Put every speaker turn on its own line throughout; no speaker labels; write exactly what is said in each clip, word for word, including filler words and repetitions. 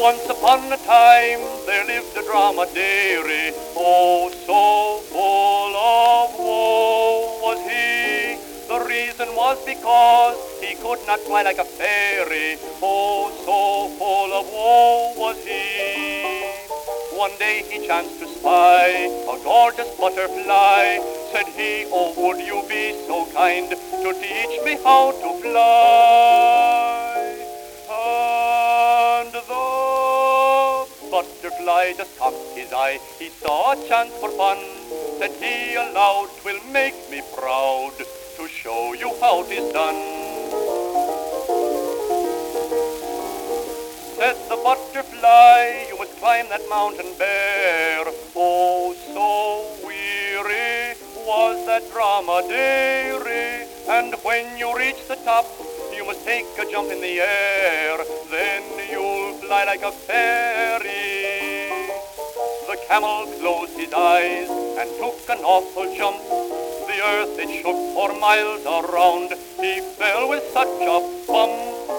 Once upon a time there lived a dromedary, oh, so full of woe was he. The reason was because he could not fly like a fairy, oh, so full of woe was he. One day he chanced to spy a gorgeous butterfly. Said he, oh, would you be so kind to teach me how to fly? And the butterfly just cocked his eye. He saw a chance for fun. Said he aloud, 'twill make me proud to show you how 'tis done. Said the butterfly, you must climb that mountain bare. Oh, so weary was that dromedary. And when you reach the top, you must take a jump in the air. Then you'll fly like a fairy. The camel closed his eyes and took an awful jump. The earth it shook for miles around. He fell with such a bump.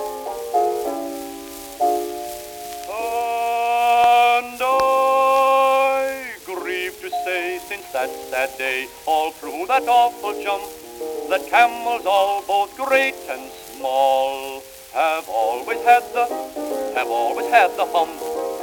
And I grieve to say, since that sad day, all through that awful jump, that camels all, both great and small, have always had the, have always had the hump.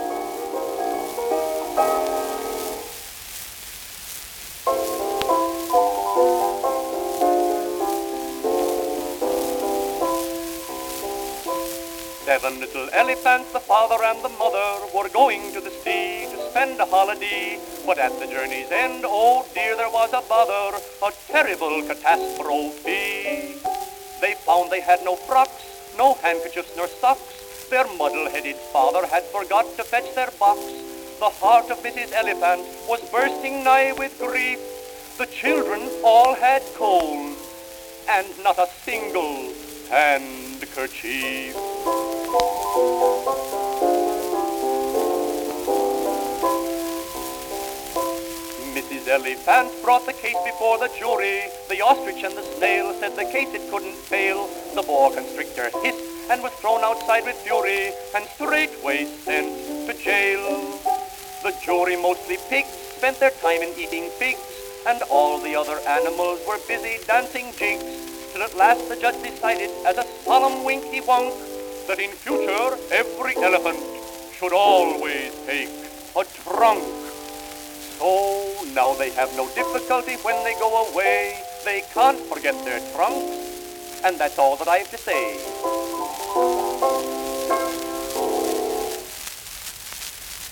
Seven little elephants, the father and the mother, were going to the sea to spend a holiday. But at the journey's end, oh dear, there was a bother, a terrible catastrophe. They found they had no frocks, no handkerchiefs nor socks. Their muddle-headed father had forgot to fetch their box. The heart of Missus Elephant was bursting nigh with grief. The children all had colds, and not a single handkerchief. Missus Elephant brought the case before the jury. The ostrich and the snail said the case it couldn't fail. The boa constrictor hissed and was thrown outside with fury and straightway sent to jail. The jury, mostly pigs, spent their time in eating figs, and all the other animals were busy dancing jigs, till at last the judge decided, as a solemn winky wonk, that in future every elephant should always take a trunk. So now they have no difficulty when they go away. They can't forget their trunks, and that's all that I have to say.